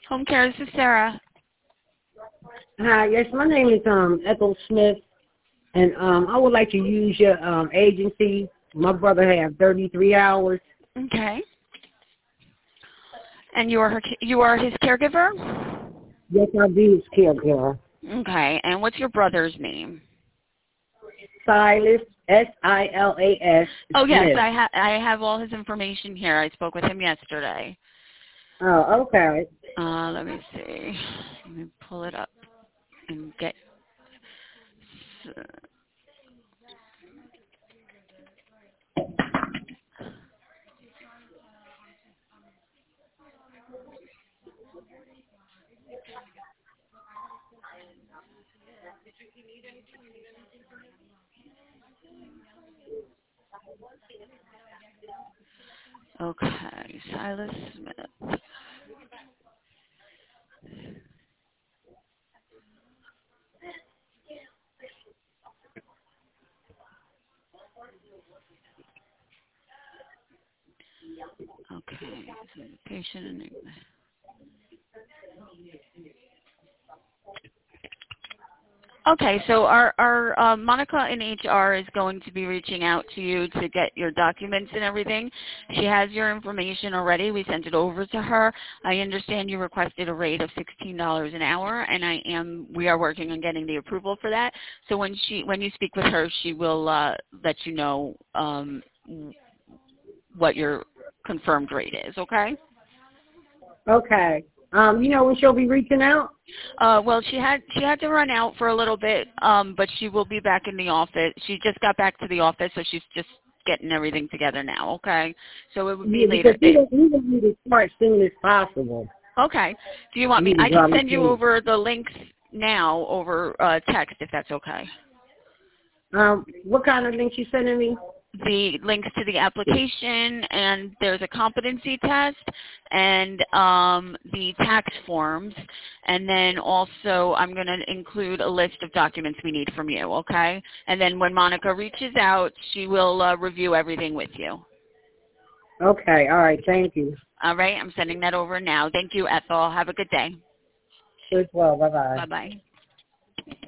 Home care, this is Sarah. Hi, yes, my name is Ethel Smith, and I would like to use your agency. My brother have 33 hours. Okay. And you are his caregiver? Yes, I be his caregiver. Okay. And what's your brother's name? Silas, Silas. Oh yes, Smith. I have all his information here. I spoke with him yesterday. Oh, okay. Let me see. Let me pull it up and get. Okay, Silas Smith. Okay, so the patient and okay, so our Monica in HR is going to be reaching out to you to get your documents and everything. She has your information already. We sent it over to her. I understand you requested a rate of $16 an hour, and we are working on getting the approval for that. So when you speak with her, she will let you know what your confirmed rate is. Okay. Okay. You know when she'll be reaching out? Well, she had to run out for a little bit, but she will be back in the office. She just got back to the office, so she's just getting everything together now. Okay, so it would be later. Because we need to start as soon as possible. Okay. Do you want me? I can send you over the links now over text if that's okay. What kind of link you sending me? The links to the application, and there's a competency test, and the tax forms, and then also I'm going to include a list of documents we need from you, okay? And then when Monica reaches out, she will review everything with you. Okay, all right, thank you. All right, I'm sending that over now. Thank you, Ethel. Have a good day. As well, bye-bye. Bye-bye.